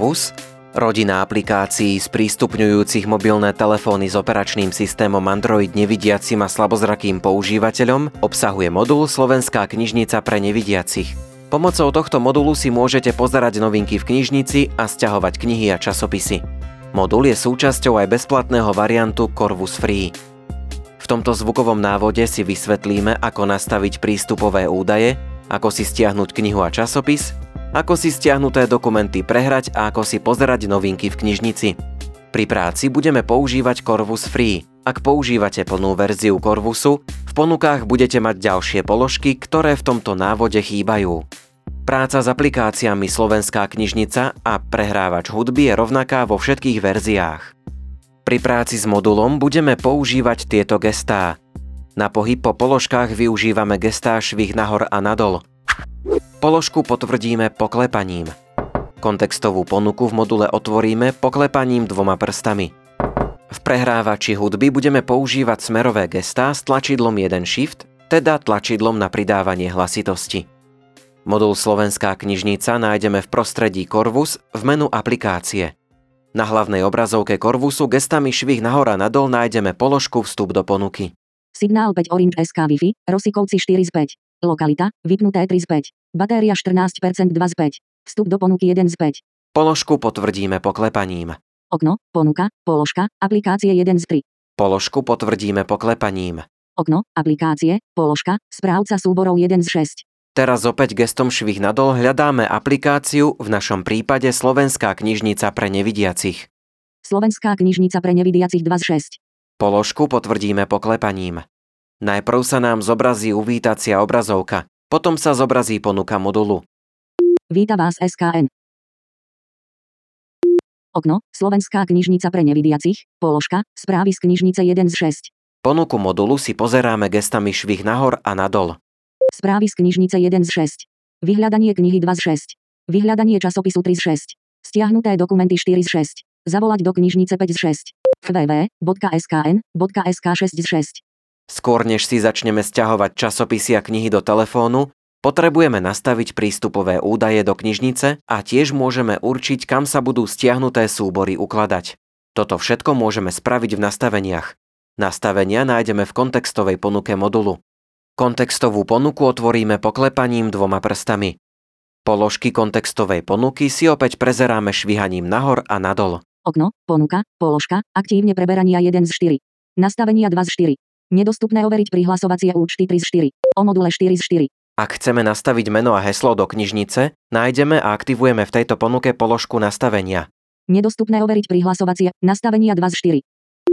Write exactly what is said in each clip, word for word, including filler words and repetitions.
Corvus, rodina aplikácií sprístupňujúcich mobilné telefóny s operačným systémom Android nevidiacim a slabozrakým používateľom, obsahuje modul Slovenská knižnica pre nevidiacich. Pomocou tohto modulu si môžete pozerať novinky v knižnici a sťahovať knihy a časopisy. Modul je súčasťou aj bezplatného variantu Corvus Free. V tomto zvukovom návode si vysvetlíme, ako nastaviť prístupové údaje, ako si stiahnuť knihu a časopis, ako si stiahnuté dokumenty prehrať a ako si pozerať novinky v knižnici. Pri práci budeme používať Corvus Free. Ak používate plnú verziu Corvusu, v ponukách budete mať ďalšie položky, ktoré v tomto návode chýbajú. Práca s aplikáciami Slovenská knižnica a prehrávač hudby je rovnaká vo všetkých verziách. Pri práci s modulom budeme používať tieto gestá. Na pohyb po položkách využívame gestá švih nahor a nadol. Položku potvrdíme poklepaním. Kontextovú ponuku v module otvoríme poklepaním dvoma prstami. V prehrávači hudby budeme používať smerové gestá s tlačidlom jeden Shift, teda tlačidlom na pridávanie hlasitosti. Modul Slovenská knižnica nájdeme v prostredí Corvus v menu aplikácie. Na hlavnej obrazovke Corvusu gestami švih nahor a nadol nájdeme položku Vstup do ponuky. Signál päť Orange es ká Wi-Fi, Rosikovci štyri z päť. Lokalita, vypnuté tri z päť. Batéria štrnásť percent dva z päť. Vstup do ponuky jeden z päť. Položku potvrdíme poklepaním. Okno, ponuka, položka, aplikácie jeden z tri. Položku potvrdíme poklepaním. Okno, aplikácie, položka, správca súborov jeden z šesť. Teraz opäť gestom švih nadol hľadáme aplikáciu, v našom prípade Slovenská knižnica pre nevidiacich. Slovenská knižnica pre nevidiacich dva z šesť. Položku potvrdíme poklepaním. Najprv sa nám zobrazí uvítacia obrazovka, potom sa zobrazí ponuka modulu. Víta vás es ká en. Okno, Slovenská knižnica pre nevidiacich, položka, správy z knižnice jeden z šesť. Ponuku modulu si pozeráme gestami švih nahor a nadol. Správy z knižnice jeden z šesť. Vyhľadanie knihy dva z šesť. Vyhľadanie časopisu tri z šesť. Stiahnuté dokumenty štyri z šesť. Zavolať do knižnice päť z šesť. w w w bodka es ká en bodka es ká šesť z šesť. Skôr než si začneme sťahovať časopisy a knihy do telefónu, potrebujeme nastaviť prístupové údaje do knižnice a tiež môžeme určiť, kam sa budú stiahnuté súbory ukladať. Toto všetko môžeme spraviť v nastaveniach. Nastavenia nájdeme v kontextovej ponuke modulu. Kontextovú ponuku otvoríme poklepaním dvoma prstami. Položky kontextovej ponuky si opäť prezeráme švihaním nahor a nadol. Okno, ponuka, položka, aktívne preberania jeden z štyri. Nastavenia dva z štyri. Nedostupné overiť prihlasovacie účty tri z štyri. O module štyri z štyri. Ak chceme nastaviť meno a heslo do knižnice, nájdeme a aktivujeme v tejto ponuke položku nastavenia. Nedostupné overiť prihlasovacie, nastavenia dva z štyri.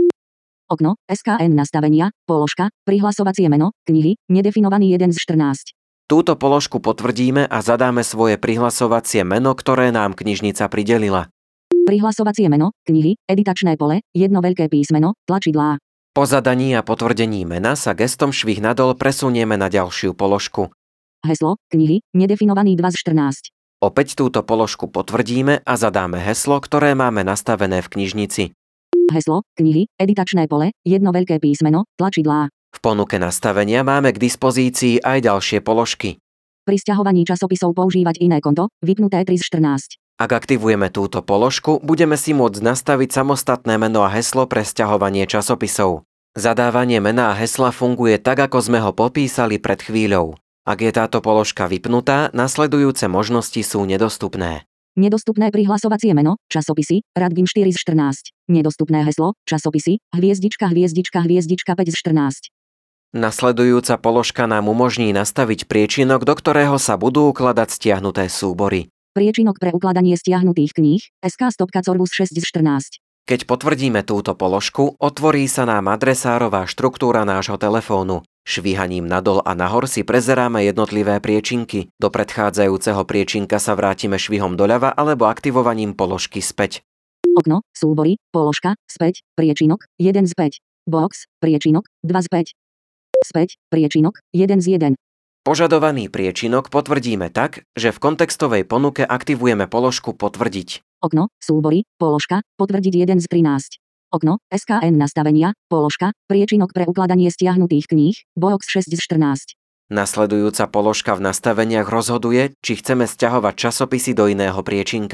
Okno, es ká en nastavenia, položka, prihlasovacie meno, knihy, nedefinovaný jeden z štrnásť. Túto položku potvrdíme a zadáme svoje prihlasovacie meno, ktoré nám knižnica pridelila. Prihlasovacie meno, knihy, editačné pole, jedno veľké písmeno, tlačidlá. Po zadaní a potvrdení mena sa gestom švih nadol presunieme na ďalšiu položku. Heslo, knihy, nedefinovaný dva z štrnásť. Opäť túto položku potvrdíme a zadáme heslo, ktoré máme nastavené v knižnici. Heslo, knihy, editačné pole, jedno veľké písmeno, tlačidlá. V ponuke nastavenia máme k dispozícii aj ďalšie položky. Pri sťahovaní časopisov používať iné konto, vypnuté tri z štrnásť. Ak aktivujeme túto položku, budeme si môcť nastaviť samostatné meno a heslo pre sťahovanie časopisov. Zadávanie mena a hesla funguje tak, ako sme ho popísali pred chvíľou. Ak je táto položka vypnutá, nasledujúce možnosti sú nedostupné. Nedostupné prihlasovacie meno, časopisy, Radgim štyri z štrnásť. Nedostupné heslo, časopisy, hviezdička, hviezdička, hviezdička päť z štrnásť. Nasledujúca položka nám umožní nastaviť priečinok, do ktorého sa budú ukladať stiahnuté súbory. Priečinok pre ukladanie stiahnutých kníh, es ká stopka Corvus šesť z štrnásť. Keď potvrdíme túto položku, otvorí sa nám adresárová štruktúra nášho telefónu. Švíhaním nadol a nahor si prezeráme jednotlivé priečinky. Do predchádzajúceho priečinka sa vrátime švihom doľava alebo aktivovaním položky späť. Okno, súbory, položka, späť, priečinok, jeden z päť. Box, priečinok, dva z päť. Späť, priečinok, jeden z jeden. Požadovaný priečinok potvrdíme tak, že v kontextovej ponuke aktivujeme položku potvrdiť. Okno, súbory, položka, potvrdiť jeden z trinásť. Okno, es ká en nastavenia, položka, priečinok pre ukladanie stiahnutých kníh, box šesť z štrnásť. Nasledujúca položka v nastaveniach rozhoduje, či chceme sťahovať časopisy do iného priečinka.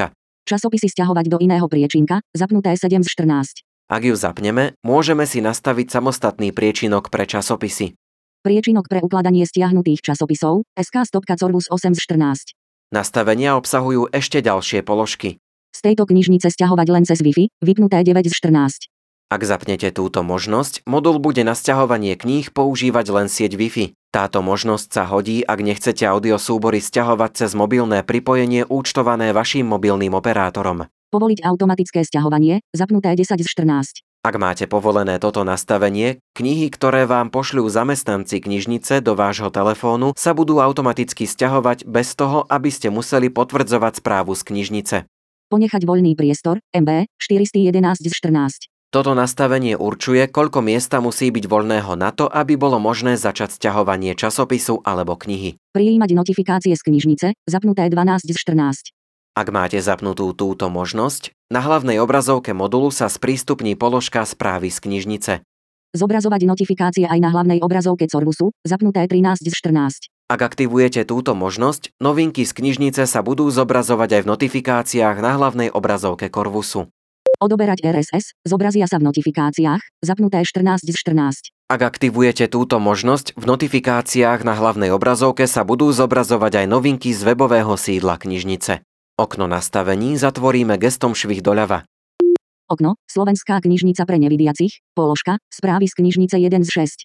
Časopisy stiahovať do iného priečinka, zapnuté sedem z štrnásť. Ak ju zapneme, môžeme si nastaviť samostatný priečinok pre časopisy. Priečinok pre ukladanie stiahnutých časopisov, es ká stopka Corvus osem z štrnásť. Nastavenia obsahujú ešte ďalšie položky. Z tejto knižnice stiahovať len cez Wi-Fi, vypnuté deväť z štrnásť. Ak zapnete túto možnosť, modul bude na sťahovanie kníh používať len sieť Wi-Fi. Táto možnosť sa hodí, ak nechcete audiosúbory sťahovať cez mobilné pripojenie účtované vaším mobilným operátorom. Povoliť automatické sťahovanie, zapnuté desať z štrnásť. Ak máte povolené toto nastavenie, knihy, ktoré vám pošľú zamestnanci knižnice do vášho telefónu, sa budú automaticky sťahovať bez toho, aby ste museli potvrdzovať správu z knižnice. Ponechať voľný priestor, em bé, štyristojedenásť z štrnásť. Toto nastavenie určuje, koľko miesta musí byť voľného na to, aby bolo možné začať sťahovanie časopisu alebo knihy. Prijímať notifikácie z knižnice, zapnuté dvanásť z štrnásť. Ak máte zapnutú túto možnosť, na hlavnej obrazovke modulu sa sprístupní položka správy z knižnice. Zobrazovať notifikácie aj na hlavnej obrazovke Corvusu, zapnuté trinásť z štrnásť. Ak aktivujete túto možnosť, novinky z knižnice sa budú zobrazovať aj v notifikáciách na hlavnej obrazovke Corvusu. Odoberať er es es, zobrazia sa v notifikáciách, zapnuté štrnásť z štrnásť. Ak aktivujete túto možnosť, v notifikáciách na hlavnej obrazovke sa budú zobrazovať aj novinky z webového sídla knižnice. Okno nastavení zatvoríme gestom švih doľava. Okno, Slovenská knižnica pre nevidiacich, položka, správy z knižnice jeden z šesť.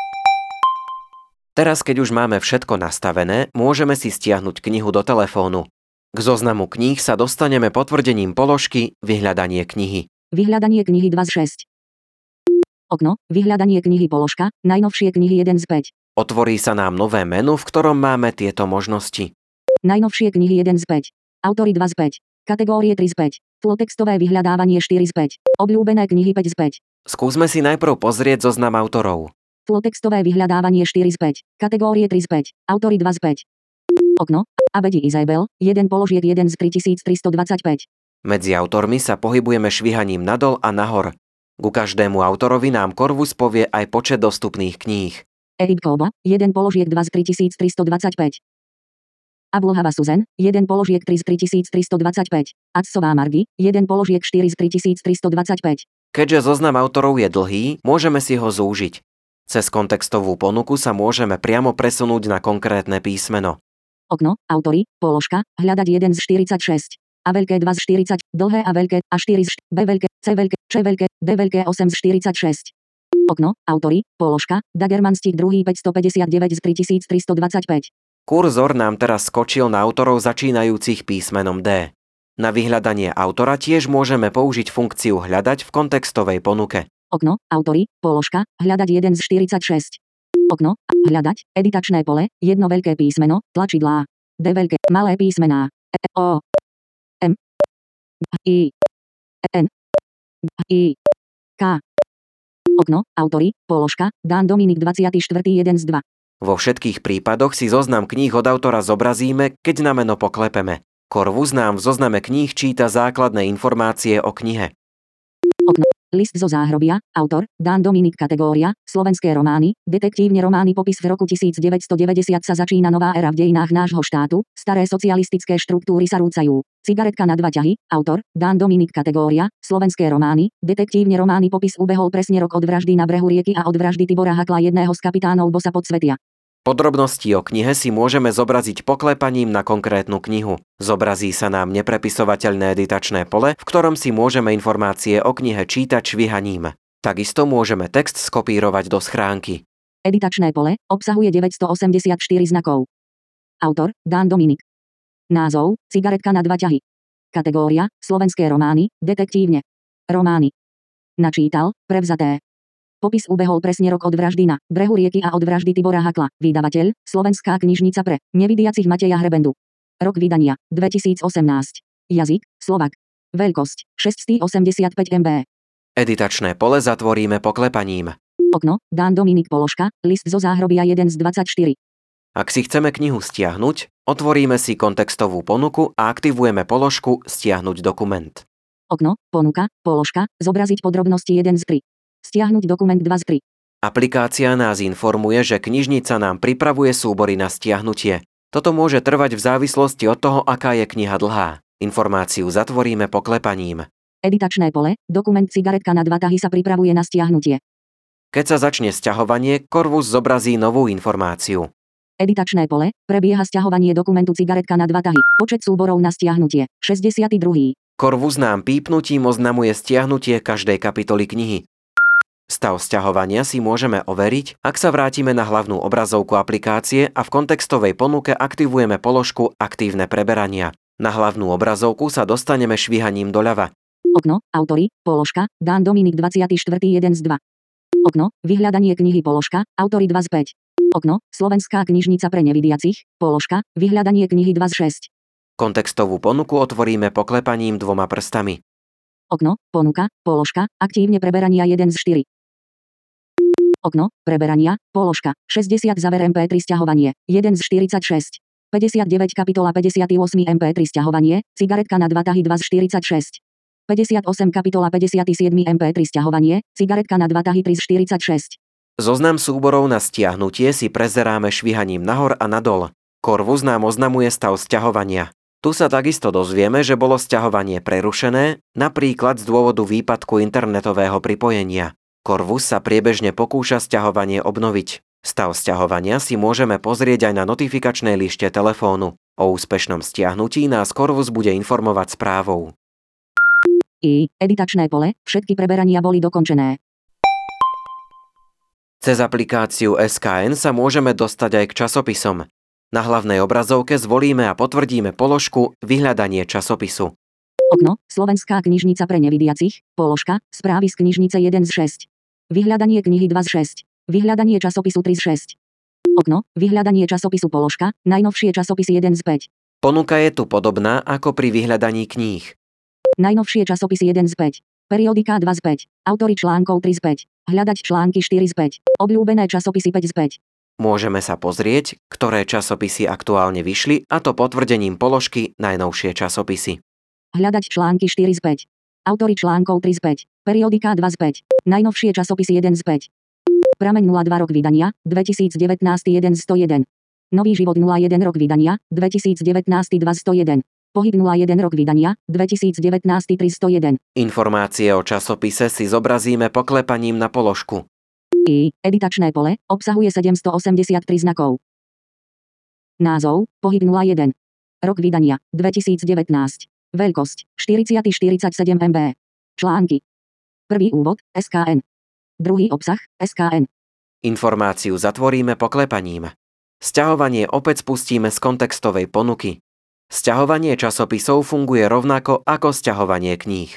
Teraz, keď už máme všetko nastavené, môžeme si stiahnuť knihu do telefónu. K zoznamu kníh sa dostaneme potvrdením položky Vyhľadanie knihy. Vyhľadanie knihy dva z šesť. Okno, Vyhľadanie knihy položka, najnovšie knihy jeden z päť. Otvorí sa nám nové menu, v ktorom máme tieto možnosti. Najnovšie knihy jeden z päť. Autory dva z päť. Kategórie tri z päť. Flotextové vyhľadávanie štyri z päť. Obľúbené knihy päť z päť. Skúsme si najprv pozrieť zoznam autorov. Flotextové vyhľadávanie štyri z päť. Kategórie tri z päť. Autory dva z päť. Okno, Abedi Izabel, jeden položiek jeden z tritisíctristodvadsaťpäť. Medzi autormi sa pohybujeme švihaním nadol a nahor. Ku každému autorovi nám Corvus povie aj počet dostupných kníh. Edith Kolba, jeden položiek dva z tritisíctristodvadsaťpäť. Abluhava Susan, jeden položiek tri z tritisíctristodvadsaťpäť. Adsová Margi, jeden položiek štyri z tritisíctristodvadsaťpäť. Keďže zoznam autorov je dlhý, môžeme si ho zúžiť. Cez kontextovú ponuku sa môžeme priamo presunúť na konkrétne písmeno. Okno, autory, položka, hľadať jeden z štyridsaťšesť. A veľké dva z štyridsať, dlhé A veľké, A štyri z B veľké, C veľké, Č veľké, D veľké osem z štyridsaťšesť. Okno, autory, položka, Dagermanstík druhý päťstopäťdesiatdeväť z tritisíctristodvadsaťpäť. Kurzor nám teraz skočil na autorov začínajúcich písmenom D. Na vyhľadanie autora tiež môžeme použiť funkciu hľadať v kontextovej ponuke. Okno, autory, položka, hľadať jeden z štyridsaťšesť. Okno, hľadať, editačné pole, jedno veľké písmeno, tlačidlá. D veľké, malé písmená. E, O, M, I, N, I, K. Okno, autory, položka, Dan Dominik dvadsiaty štvrtý jeden z dva. Vo všetkých prípadoch si zoznam kníh od autora zobrazíme, keď na meno poklepeme. Corvus nám v zozname kníh číta základné informácie o knihe. Okno, list zo záhrobia, autor, Dan Dominik kategória, slovenské romány, detektívne romány popis v roku devätnásťstodeväťdesiat sa začína nová éra v dejinách nášho štátu, staré socialistické štruktúry sa rúcajú. Cigaretka na dva ťahy, autor, Dan Dominik kategória, slovenské romány, detektívne romány popis ubehol presne rok od vraždy na brehu rieky a od vraždy Tibora Hakla jedného z kapitánov Bosa Podsvetia. Podrobnosti o knihe si môžeme zobraziť poklepaním na konkrétnu knihu. Zobrazí sa nám neprepisovateľné editačné pole, v ktorom si môžeme informácie o knihe čítať švihaním. Takisto môžeme text skopírovať do schránky. Editačné pole obsahuje deväťstoosemdesiatštyri znakov. Autor, Dan Dominik. Názov, Cigaretka na dva ťahy. Kategória, slovenské romány, detektívne. Romány. Načítal, prevzaté. Popis ubehol presne rok od vraždy na brehu rieky a od vraždy Tibora Hakla. Vydavateľ, Slovenská knižnica pre nevidiacich Mateja Hrebendu. Rok vydania, dvetisícosemnásť. Jazyk, Slovak. Veľkosť, šesťstoosemdesiatpäť megabajtov. Editačné pole zatvoríme poklepaním. Okno, Dan Dominik položka, list zo záhrobia jeden z dvadsaťštyri. Ak si chceme knihu stiahnuť, otvoríme si kontextovú ponuku a aktivujeme položku Stiahnuť dokument. Okno, ponuka, položka, zobraziť podrobnosti jeden z tri. Stiahnuť dokument dva z tri. Aplikácia nás informuje, že knižnica nám pripravuje súbory na stiahnutie. Toto môže trvať v závislosti od toho, aká je kniha dlhá. Informáciu zatvoríme poklepaním. Editačné pole, dokument cigaretka na dva tahy sa pripravuje na stiahnutie. Keď sa začne sťahovanie, Corvus zobrazí novú informáciu. Editačné pole, prebieha sťahovanie dokumentu cigaretka na dva tahy. Počet súborov na stiahnutie, šesťdesiatdva. Corvus nám pípnutím oznamuje stiahnutie každej kapitoly knihy. Stav sťahovania si môžeme overiť, ak sa vrátime na hlavnú obrazovku aplikácie a v kontextovej ponuke aktivujeme položku Aktívne preberania. Na hlavnú obrazovku sa dostaneme švihaním doľava. Okno, autory, položka, Dan Dominik dvadsiaty štvrtý jeden z dva. Okno, vyhľadanie knihy položka, autory dva z päť. Okno, Slovenská knižnica pre nevidiacich, položka, vyhľadanie knihy dva z šesť. Kontextovú ponuku otvoríme poklepaním dvoma prstami. Okno, ponuka, položka, aktívne preberania jeden z štyroch. Okno, preberania, položka, šesťdesiat záver em pé tri sťahovanie, jeden z štyridsaťšesť. päťdesiatdeväť kapitola päťdesiatosem em pé tri sťahovanie, cigaretka na dva tahy dva z štyridsaťšesť. päťdesiatosem kapitola päťdesiatsedem em pé tri sťahovanie, cigaretka na dva tahy tri z štyridsaťšesť. Zoznam súborov na stiahnutie si prezeráme švihaním nahor a nadol. Corvus nám oznamuje stav sťahovania. Tu sa takisto dozvieme, že bolo sťahovanie prerušené, napríklad z dôvodu výpadku internetového pripojenia. Corvus sa priebežne pokúša sťahovanie obnoviť. Stav sťahovania si môžeme pozrieť aj na notifikačnej lište telefónu. O úspešnom stiahnutí nás Corvus bude informovať správou. I, editačné pole, všetky preberania boli dokončené. Cez aplikáciu es ká en sa môžeme dostať aj k časopisom. Na hlavnej obrazovke zvolíme a potvrdíme položku Vyhľadanie časopisu. Okno, Slovenská knižnica pre nevidiacich, položka, správy z knižnice jeden z šesť. Vyhľadanie knihy dva z šesť. Vyhľadanie časopisu tri z šesť. Okno, vyhľadanie časopisu položka, najnovšie časopisy jeden z päť. Ponuka je tu podobná ako pri vyhľadaní kníh. Najnovšie časopisy jeden z päť. Periodika dva z päť. Autory článkov tri z päť. Hľadať články štyri z päť. Obľúbené časopisy päť z päť. Môžeme sa pozrieť, ktoré časopisy aktuálne vyšli, a to potvrdením položky Najnovšie časopisy. Hľadať články štyri z päť. Autory článkov tri z päť. Periodika dva z päť. Najnovšie časopisy jeden z päť. Prameň nula dva rok vydania, dvetisícdevätnásť jeden z sto jeden. Nový život nula jeden rok vydania, dvetisícdevätnásť dva z sto jeden. Pohyb nula jeden rok vydania, dvetisícdevätnásť tri z sto jeden. Informácie o časopise si zobrazíme poklepaním na položku. I, editačné pole, obsahuje sedemstoosemdesiattri znakov. Názov, pohyb nula jeden. Rok vydania, dvetisícdevätnásť. Veľkosť, štyridsať štyridsaťsedem em bé. Články. Prvý úvod, es ká en. Druhý obsah, es ká en. Informáciu zatvoríme poklepaním. Sťahovanie opäť spustíme z kontextovej ponuky. Sťahovanie časopisov funguje rovnako ako sťahovanie kníh.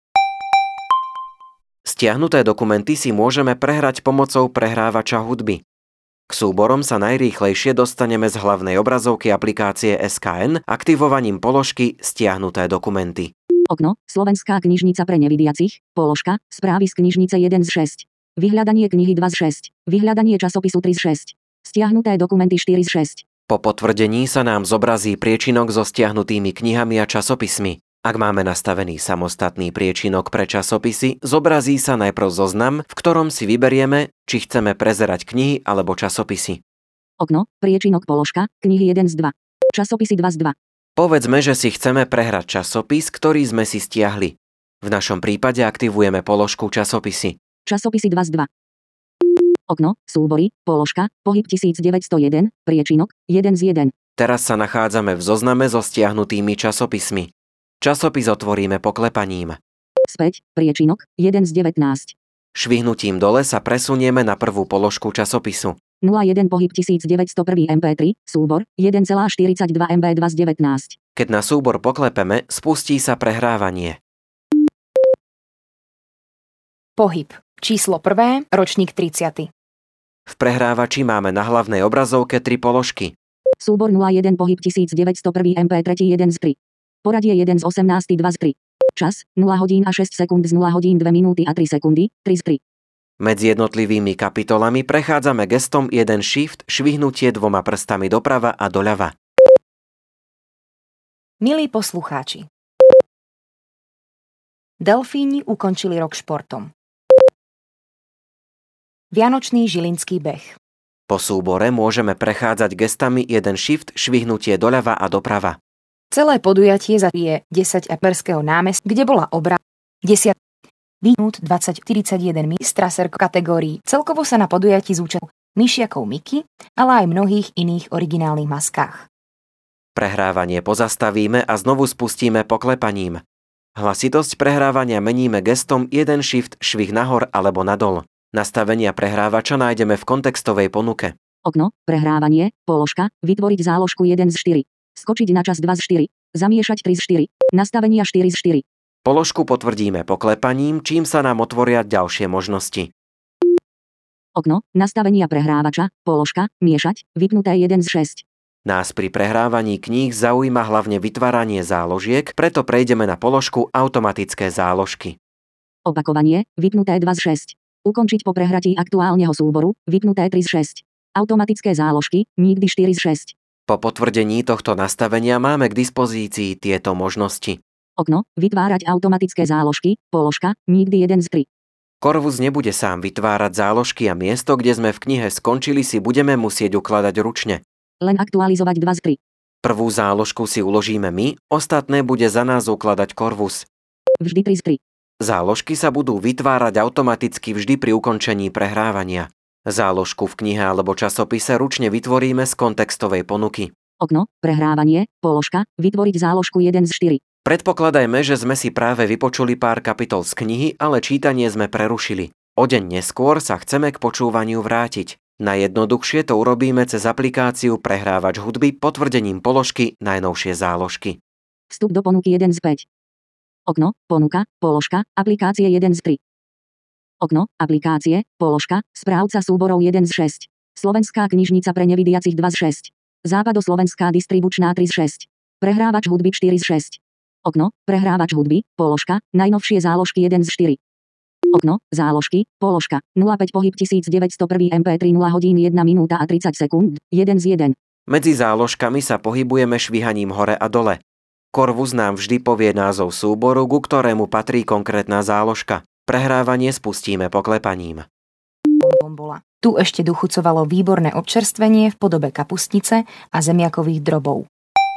Stiahnuté dokumenty si môžeme prehrať pomocou prehrávača hudby. K súborom sa najrýchlejšie dostaneme z hlavnej obrazovky aplikácie es ká en aktivovaním položky Stiahnuté dokumenty. Okno, Slovenská knižnica pre nevidiacich, položka, správy z knižnice jeden z šesť. Vyhľadanie knihy dva z šesť. Vyhľadanie časopisu tri z šesť. Stiahnuté dokumenty štyri z šesť. Po potvrdení sa nám zobrazí priečinok so stiahnutými knihami a časopismi. Ak máme nastavený samostatný priečinok pre časopisy, zobrazí sa najprv zoznam, v ktorom si vyberieme, či chceme prezerať knihy alebo časopisy. Okno, priečinok položka, knihy jeden z dva. Časopisy dva z dva. Povedzme, že si chceme prehrať časopis, ktorý sme si stiahli. V našom prípade aktivujeme položku Časopisy. Časopisy dva z dva. Okno, súbory, položka, pohyb tisícdeväťstojeden, priečinok, jeden z jeden. Teraz sa nachádzame v zozname so stiahnutými časopismi. Časopis otvoríme poklepaním. Späť, priečinok, jeden z devätnásť. Švihnutím dole sa presunieme na prvú položku časopisu. nula jeden pohyb tisícdeväťstojeden em pé tri, súbor, jeden celá štyridsaťdva em bé dva z devätnásť. Keď na súbor poklepeme, spustí sa prehrávanie. Pohyb. Číslo prvé, ročník tridsiaty. V prehrávači máme na hlavnej obrazovke tri položky. Súbor nula jeden pohyb tisícdeväťstojeden em pé tri jeden z tri. Poradie jeden z osemnásť dva z tri. Čas nula hodín a šesť sekúnd z nula hodín dve minúty a tri sekundy, tri z tri. Medzi jednotlivými kapitolami prechádzame gestom jeden Shift, švihnutie dvoma prstami doprava a doľava. Milí poslucháči. Delfíni ukončili rok športom. Vianočný žilinský beh. Po súbore môžeme prechádzať gestami jeden Shift, švihnutie doľava a doprava. Celé podujatie za je desať Eperského námestia, kde bola obra desať minút dvadsať štyridsaťjeden mistraser kategórií. Celkovo sa na podujatí zúčastnil myšiakov Miky, ale aj mnohých iných originálnych maskách. Prehrávanie pozastavíme a znovu spustíme poklepaním. Hlasitosť prehrávania meníme gestom jeden shift švih nahor alebo nadol. Nastavenia prehrávača nájdeme v kontextovej ponuke. Okno, prehrávanie, položka, vytvoriť záložku jeden z štyri. Skočiť na čas dva z štyri. Zamiešať tri z štyri. Nastavenia štyri z štyri. Položku potvrdíme poklepaním, čím sa nám otvoria ďalšie možnosti. Okno, nastavenia prehrávača, položka, miešať, vypnuté jeden z šesť. Nás pri prehrávaní kníh zaujíma hlavne vytváranie záložiek, preto prejdeme na položku automatické záložky. Opakovanie, vypnuté dva z šesť. Ukončiť po prehratí aktuálneho súboru, vypnuté tri z šesť. Automatické záložky, nikdy štyri z šesť. Po potvrdení tohto nastavenia máme k dispozícii tieto možnosti. Okno, vytvárať automatické záložky, položka, nikdy jeden z tri. Corvus nebude sám vytvárať záložky a miesto, kde sme v knihe skončili, si budeme musieť ukladať ručne. Len aktualizovať dva z tri. Prvú záložku si uložíme my, ostatné bude za nás ukladať Corvus. Vždy tri z tri. Záložky sa budú vytvárať automaticky vždy pri ukončení prehrávania. Záložku v knihe alebo časopise ručne vytvoríme z kontextovej ponuky. Okno, prehrávanie, položka, vytvoriť záložku jeden z štyri. Predpokladajme, že sme si práve vypočuli pár kapitol z knihy, ale čítanie sme prerušili. O deň neskôr sa chceme k počúvaniu vrátiť. Najjednoduchšie to urobíme cez aplikáciu Prehrávač hudby potvrdením položky najnovšie záložky. Vstup do ponuky jeden z päť. Okno, ponuka, položka, aplikácie jeden z tri. Okno, aplikácie, položka, správca súborov jeden z šesť. Slovenská knižnica pre nevidiacich dva z šesť. Západoslovenská distribučná tri z šesť. Prehrávač hudby štyri z šesť. Okno, prehrávač hudby, položka, najnovšie záložky jeden z štyri. Okno, záložky, položka, nula päť pohyb devätnásťstojedenjeden em pé tri nula hodín jedna minúta a tridsať sekúnd, jeden z jeden. Medzi záložkami sa pohybujeme švihaním hore a dole. Corvus nám vždy povie názov súboru, ku ktorému patrí konkrétna záložka. Prehrávanie spustíme poklepaním. Bombola. Tu ešte dochucovalo výborné občerstvenie v podobe kapustnice a zemiakových drobov.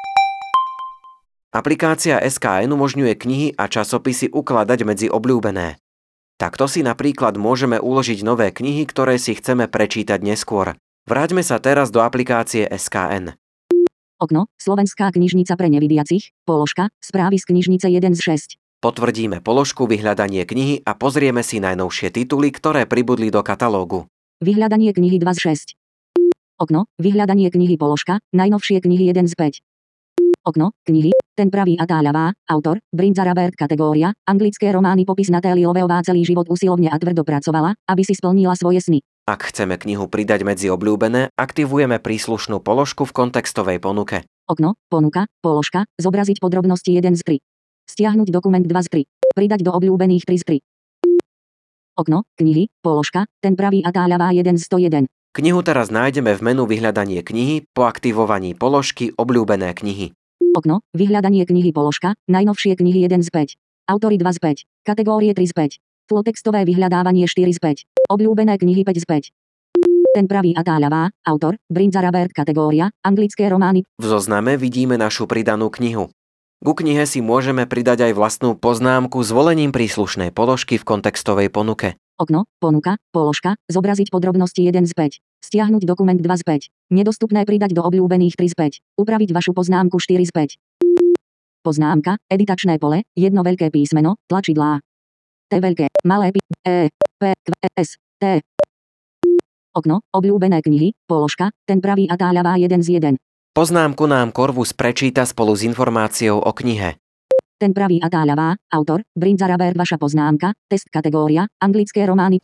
Aplikácia es ká en umožňuje knihy a časopisy ukladať medzi obľúbené. Takto si napríklad môžeme uložiť nové knihy, ktoré si chceme prečítať neskôr. Vráťme sa teraz do aplikácie es ká en. Okno, Slovenská knižnica pre nevidiacich, položka, správy z knižnice jeden z šesť. Potvrdíme položku vyhľadanie knihy a pozrieme si najnovšie tituly, ktoré pribudli do katalógu. Vyhľadanie knihy dva z šesť. Okno, vyhľadanie knihy položka, najnovšie knihy jeden z päť. Okno, knihy, Ten pravý a tá ľavá, autor, Brindza Robert kategória, anglické romány popis Natalie Loveová celý život usilovne a tvrdo pracovala, aby si splnila svoje sny. Ak chceme knihu pridať medzi obľúbené, aktivujeme príslušnú položku v kontextovej ponuke. Okno, ponuka, položka, zobraziť podrobnosti jeden z tri. Stiahnuť dokument dva z tri. Pridať do obľúbených tri z tri. Okno, knihy, položka, Ten pravý a tá ľavá jeden z sto jeden. Knihu teraz nájdeme v menu vyhľadanie knihy po aktivovaní položky obľúbené knihy. Okno, vyhľadanie knihy položka, najnovšie knihy jeden z päť. Autory dva z päť. Kategórie tri z päť. Flotextové vyhľadávanie štyri z päť. Obľúbené knihy päť z päť. Ten pravý a tá ľavá, autor, Brindza Robert kategória, anglické romány. V zozname vidíme našu pridanú knihu. Ku knihe si môžeme pridať aj vlastnú poznámku zvolením príslušnej položky v kontextovej ponuke. Okno, ponuka, položka, zobraziť podrobnosti jeden z päť. Stiahnuť dokument dva z päť. Nedostupné pridať do obľúbených tri z päť. Upraviť vašu poznámku štyri z päť. Poznámka, editačné pole, jedno veľké písmeno, tlačidlá. T veľké, malé pí, E, P, Q, S, T. Okno, obľúbené knihy, položka, Ten pravý a tá ľavá jeden z jeden. Poznámku nám Corvus prečíta spolu s informáciou o knihe. Ten pravý a tá ľavá, autor, Brindza Robert vaša poznámka, test kategória, anglické romány.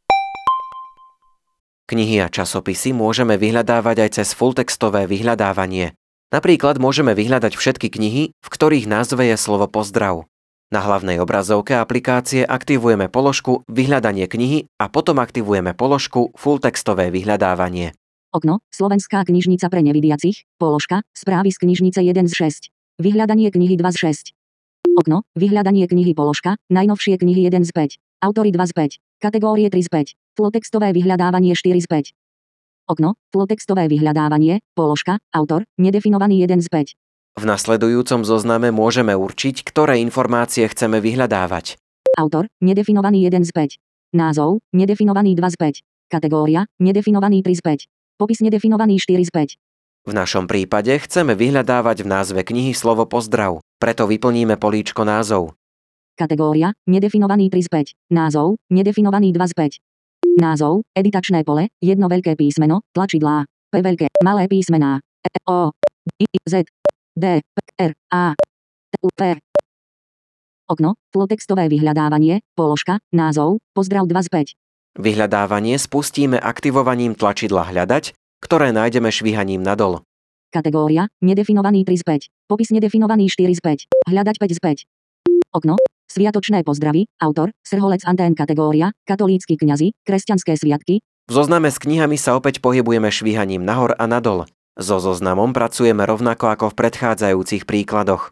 Knihy a časopisy môžeme vyhľadávať aj cez fulltextové vyhľadávanie. Napríklad môžeme vyhľadať všetky knihy, v ktorých názve je slovo pozdrav. Na hlavnej obrazovke aplikácie aktivujeme položku Vyhľadanie knihy a potom aktivujeme položku Fulltextové vyhľadávanie. Okno, Slovenská knižnica pre nevidiacich, položka, správy z knižnice jeden z šesť. Vyhľadanie knihy dva z šesť. Okno, vyhľadanie knihy položka, najnovšie knihy jeden z päť. Autory dva z päť. Kategórie tri z päť. Flotextové vyhľadávanie štyri z päť. Okno, flotextové vyhľadávanie, položka, autor, nedefinovaný jeden z päť. V nasledujúcom zozname môžeme určiť, ktoré informácie chceme vyhľadávať. Autor, nedefinovaný jeden z päť. Názov, nedefinovaný dva z päť. Kategória, nedefinovaný tri z päť. Popis nedefinovaný štyri z päť. V našom prípade chceme vyhľadávať v názve knihy slovo pozdrav, preto vyplníme políčko názov. Kategória, nedefinovaný tri z päť. Názov, nedefinovaný dva z päť. Názov, editačné pole, jedno veľké písmeno, tlačidlá, P veľké, malé písmená, E, O, I, Z, D, R, A, T, U, P. Okno, tlotextové vyhľadávanie, položka, názov, pozdrav dva z päť. Vyhľadávanie spustíme aktivovaním tlačidla hľadať, ktoré nájdeme švihaním nadol. Kategória, nedefinovaný tri z päť. Popis nedefinovaný štyri z päť. Hľadať päť z päť. Okno, sviatočné pozdravy, autor, Srholec Antén. Kategória, katolícki kňazi, kresťanské sviatky. V zozname s knihami sa opäť pohybujeme švihaním nahor a nadol. So zoznamom pracujeme rovnako ako v predchádzajúcich príkladoch.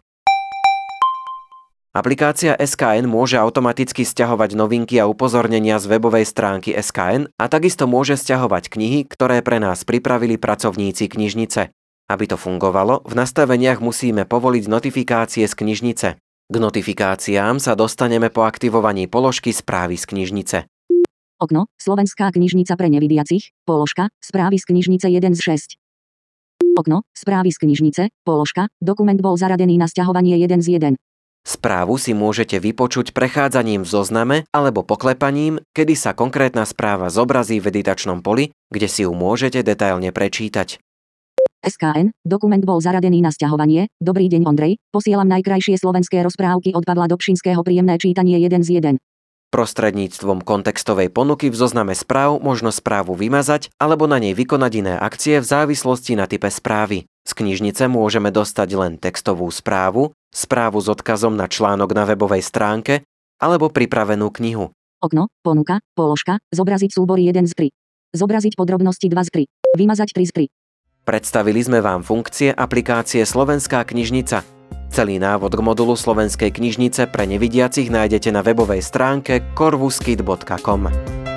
Aplikácia es ká en môže automaticky sťahovať novinky a upozornenia z webovej stránky es ká en a takisto môže sťahovať knihy, ktoré pre nás pripravili pracovníci knižnice. Aby to fungovalo, v nastaveniach musíme povoliť notifikácie z knižnice. K notifikáciám sa dostaneme po aktivovaní položky Správy z knižnice. Okno, Slovenská knižnica pre nevidiacich, položka, Správy z knižnice jeden z šesť. Okno, Správy z knižnice, položka, dokument bol zaradený na sťahovanie jeden z jeden. Správu si môžete vypočuť prechádzaním v zozname alebo poklepaním, kedy sa konkrétna správa zobrazí v editačnom poli, kde si ju môžete detailne prečítať. es ká en, dokument bol zaradený na sťahovanie. Dobrý deň Ondrej, posielam najkrajšie slovenské rozprávky od Pavla Dobšinského, príjemné čítanie jeden z jeden. Prostredníctvom kontextovej ponuky v zozname správ možno správu vymazať alebo na nej vykonať iné akcie v závislosti na type správy. Z knižnice môžeme dostať len textovú správu, správu s odkazom na článok na webovej stránke alebo pripravenú knihu. Okno, ponuka, položka, zobraziť súbory jeden z tri. Zobraziť podrobnosti dva z tri. Vymazať tri z tri. Predstavili sme vám funkcie aplikácie Slovenská knižnica. Celý návod k modulu Slovenskej knižnice pre nevidiacich nájdete na webovej stránke corvuskit bodka com.